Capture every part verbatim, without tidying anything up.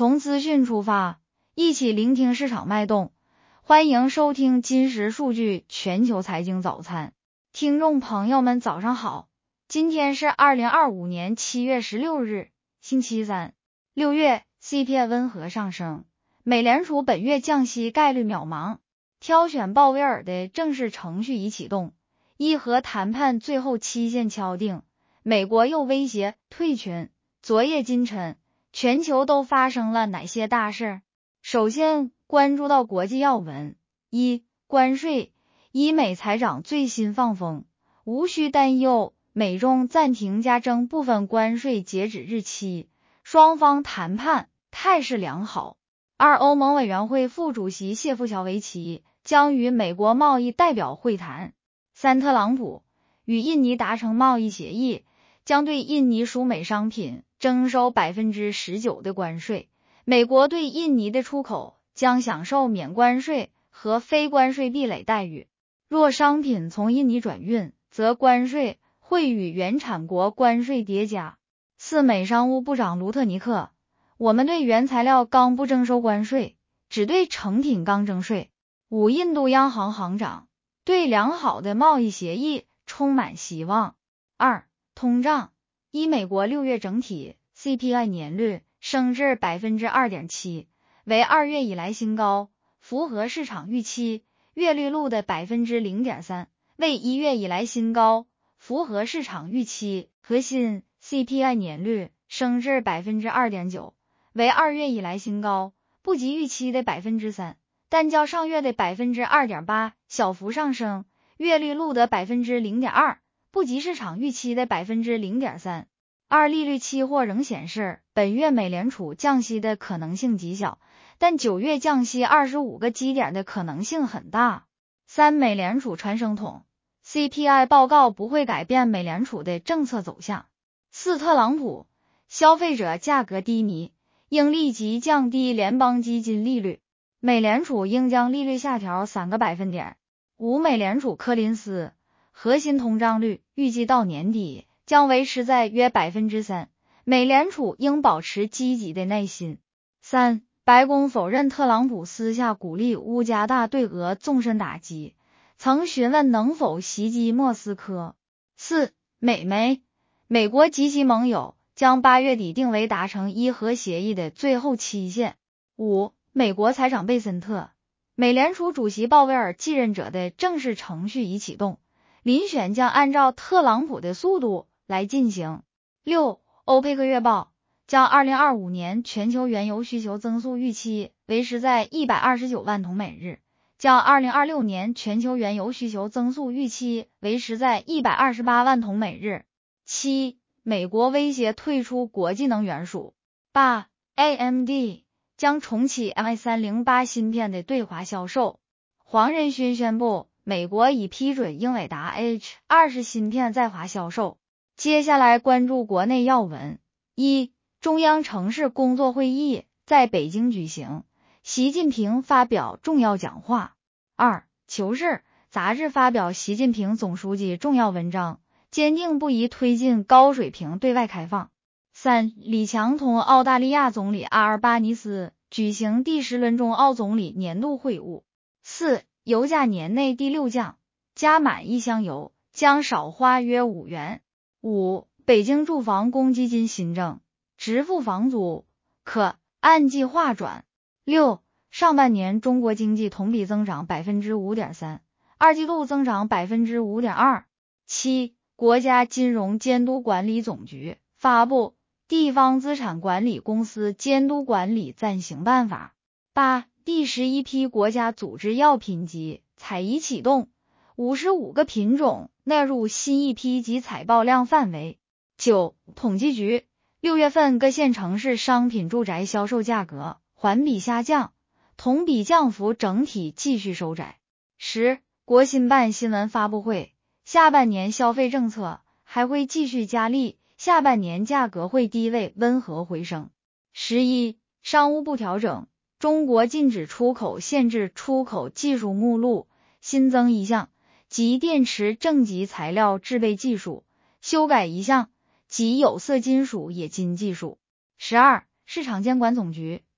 从资讯出发，一起聆听市场脉动。欢迎收听今时数据全球财经早餐。听众朋友们早上好，今天是二零二五年七月十六日，星期三。六月 C P I 温和上升，美联储本月降息概率渺茫，挑选鲍威尔的正式程序已启动，议和谈判最后期限敲定，美国又威胁退群。昨夜今晨，全球都发生了哪些大事？首先关注到国际要闻。一、关税，以美财长最新放风，无需担忧，美中暂停加征部分关税截止日期，双方谈判态势良好。二、欧盟委员会副主席谢夫乔维奇将与美国贸易代表会谈。三、特朗普与印尼达成贸易协议，将对印尼输美商品征收 百分之十九 的关税，美国对印尼的出口将享受免关税和非关税壁垒待遇。若商品从印尼转运，则关税会与原产国关税叠加。四、美商务部长卢特尼克，我们对原材料钢不征收关税，只对成品钢征税。五、印度央行行长对良好的贸易协议充满希望。二、通胀，以美国六月整体 C P I 年率升至 百分之二点七， 为二月以来新高，符合市场预期。月率录的 百分之零点三， 为一月以来新高，符合市场预期。核心 C P I 年率升至 百分之二点九， 为二月以来新高，不及预期的 百分之三， 但较上月的 百分之二点八 小幅上升。月率录得 百分之零点二， 不及市场预期的 百分之零点三。二、利率期货仍显示本月美联储降息的可能性极小，但九月降息二十五个基点的可能性很大。三、美联储传声筒， C P I 报告不会改变美联储的政策走向。四、特朗普，消费者价格低迷，应立即降低联邦基金利率，美联储应将利率下调三个百分点。五、美联储柯林斯，核心通胀率预计到年底将维持在约 百分之三， 美联储应保持积极的耐心。三、白宫否认特朗普私下鼓励乌加大对俄纵深打击，曾询问能否袭击莫斯科。四、美媒，美国及其盟友将八月底定为达成伊核协议的最后期限。五、美国财长贝森特，美联储主席鲍威尔继任者的正式程序已启动，遴选将按照特朗普的速度来进行。六、欧佩克月报将二零二五年全球原油需求增速预期维持在一百二十九万桶每日，将二零二六年全球原油需求增速预期维持在一百二十八万桶每日。七、美国威胁退出国际能源署。八、A M D 将重启 M I 三零八 芯片的对华销售。黄仁勋宣布，美国已批准英伟达 H 二十 芯片在华销售。接下来关注国内要闻。一、中央城市工作会议在北京举行，习近平发表重要讲话。二、求是杂志发表习近平总书记重要文章，坚定不移推进高水平对外开放。三、李强同澳大利亚总理阿尔巴尼斯举行第十轮中澳总理年度会晤。四、油价年内第六降，加满一箱油将少花约五元。五、北京住房公积金新政，直付房租可按计划转。六、上半年中国经济同比增长 百分之五点三， 二季度增长 百分之五点二。七、国家金融监督管理总局发布地方资产管理公司监督管理暂行办法。八、第十一批国家组织药品级采移启动，五十五个品种纳入新一批及采报量范围。九、统计局六月份各县城市商品住宅销售价格环比下降，同比降幅整体继续收窄。十、国新办新闻发布会，下半年消费政策还会继续加力，下半年价格会低位温和回升。十一、商务部调整中国禁止出口限制出口技术目录，新增一项即电池正极材料制备技术，修改一项即有色金属冶金技术。十二、市场监管总局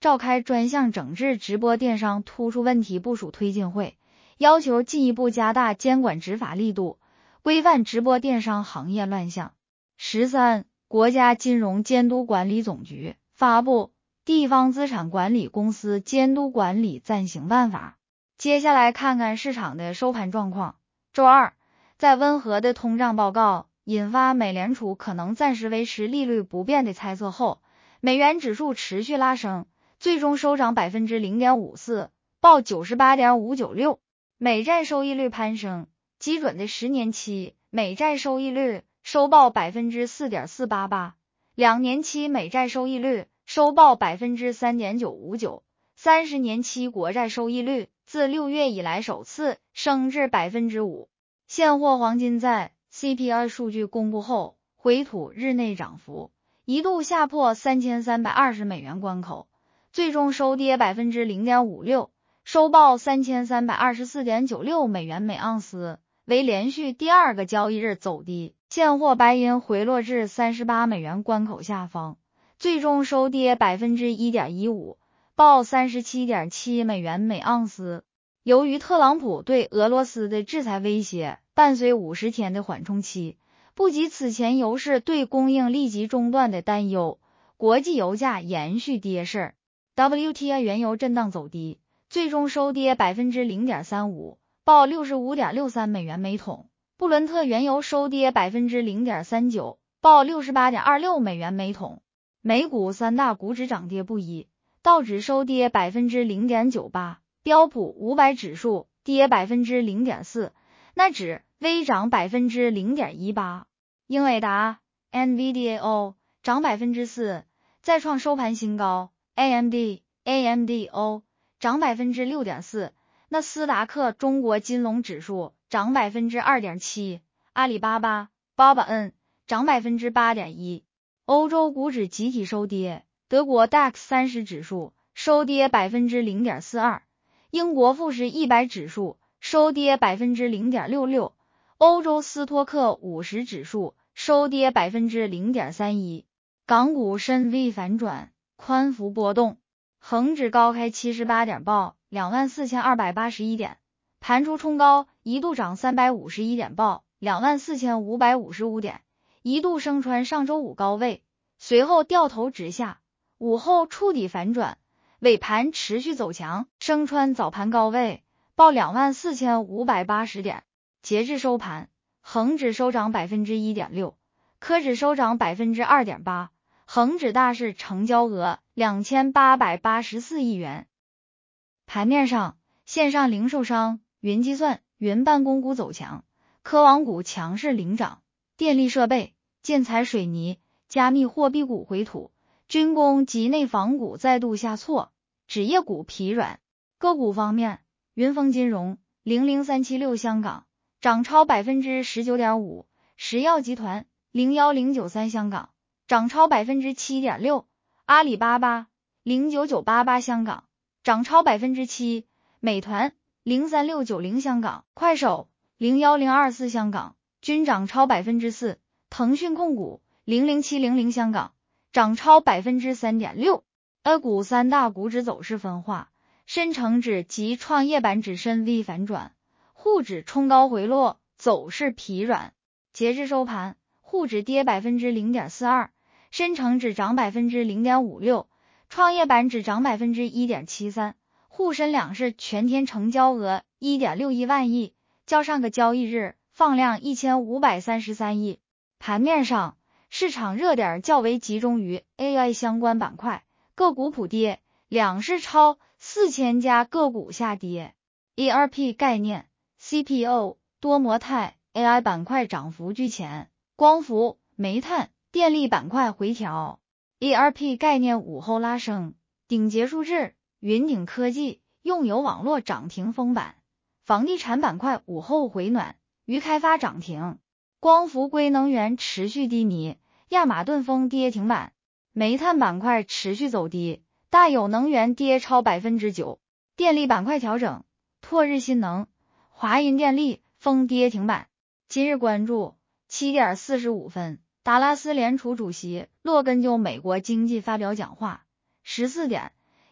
召开专项整治直播电商突出问题部署推进会，要求进一步加大监管执法力度，规范直播电商行业乱象。十三、国家金融监督管理总局发布《地方资产管理公司监督管理暂行办法》。接下来看看市场的收盘状况。周二，在温和的通胀报告引发美联储可能暂时维持利率不变的猜测后，美元指数持续拉升，最终收涨 百分之零点五四， 报 九十八点五九六。美债收益率攀升，基准的十年期美债收益率收报 百分之四点四八八， 两年期美债收益率收报 百分之三点九五九， 三十年期国债收益率自六月以来首次升至 百分之五。 现货黄金在 C P I 数据公布后回吐日内涨幅，一度下破三千三百二十美元关口，最终收跌 百分之零点五六， 收报 三千三百二十四点九六美元每盎司，为连续第二个交易日走低。现货白银回落至三十八美元关口下方，最终收跌 百分之一点一五， 报 三十七点七美元每盎司。由于特朗普对俄罗斯的制裁威胁伴随五十天的缓冲期，不及此前油市对供应立即中断的担忧，国际油价延续跌势。 W T I 原油震荡走低，最终收跌 百分之零点三五， 报 六十五点六三美元每桶。布伦特原油收跌 百分之零点三九， 报 六十八点二六美元每桶。美股三大股指涨跌不一，道指收跌 百分之零点九八， 标普五百指数跌 百分之零点四， 纳指微涨 百分之零点一八。 英伟达 N V D A O 涨 百分之四， 再创收盘新高。 A M D A M D O 涨 百分之六点四， 纳斯达克中国金龙指数涨 百分之二点七， 阿里巴巴 B A B A N 涨 百分之八点一。 欧洲股指集体收跌，德国 D A X 三十指数收跌 百分之零点四二， 英国富时一百指数收跌 百分之零点六六， 欧洲斯托克五十指数收跌 百分之零点三一。 港股深 V 反转，宽幅波动，恒指高开七十八点，报 两万四千二百八十一点，盘中冲高一度涨三百五十一点，报 两万四千五百五十五点，一度升穿上周五高位，随后掉头直下，午后触底反转，尾盘持续走强，升穿早盘高位，报 两万四千五百八十点。截至收盘，恒指收涨 百分之一点六， 科指收涨 百分之二点八， 恒指大市成交额两千八百八十四亿元。盘面上，线上零售商、云计算、云办公股走强，科网股强势领涨，电力设备、建材水泥、加密货币股回吐，军工及内房股再度下挫，纸业股疲软。个股方面，云丰金融零零三七六香港涨超 百分之十九点五， 石药集团零一零九三香港涨超 百分之七点六， 阿里巴巴零九九八八香港涨超 百分之七， 美团零三六九零香港、快手零一零二四香港均涨超 百分之四， 腾讯控股零零七零零香港涨超 百分之三点六。 A 股三大股指走势分化，深成指及创业板指深 V 反转，沪指冲高回落，走势疲软。截至收盘，沪指跌 百分之零点四二， 深成指涨 百分之零点五六， 创业板指涨 百分之一点七三。 沪深两市全天成交额 一点六一万亿，较上个交易日放量一千五百三十三亿。盘面上，市场热点较为集中于 A I 相关板块，个股普跌，两市超四千家个股下跌。 E R P 概念、C P O、多模态、A I 板块涨幅居前，光伏、煤炭、电力板块回调。 E R P 概念午后拉升，鼎杰数智、云顶科技、用友网络涨停封板。房地产板块午后回暖，渝开发涨停。光伏硅能源持续低迷，亚马顿封跌停板。煤炭板块持续走低，大有能源跌超 百分之九。 电力板块调整，拓日新能、华银电力封跌停板。今日关注七点四十五分，达拉斯联储主席洛根就美国经济发表讲话。十四点，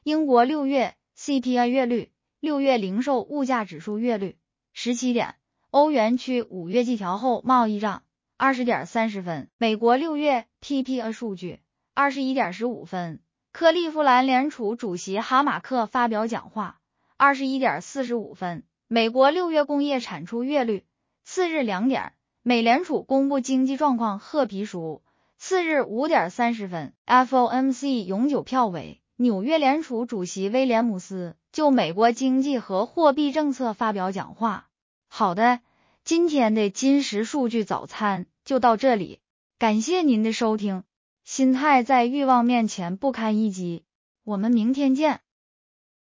英国六月 C P I 月率，六月零售物价指数月率。十七点，欧元区五月季调后贸易账，二十点三十分。美国六月 P P I 数据，二十一点十五分。克利夫兰联储主席哈马克发表讲话，二十一点四十五分。美国六月工业产出月率，次日两点。美联储公布经济状况褐皮书，次日五点三十分。F O M C 永久票委，纽约联储主席威廉姆斯就美国经济和货币政策发表讲话。好的，今天的金石数据早餐就到这里，感谢您的收听。心态在欲望面前不堪一击，我们明天见。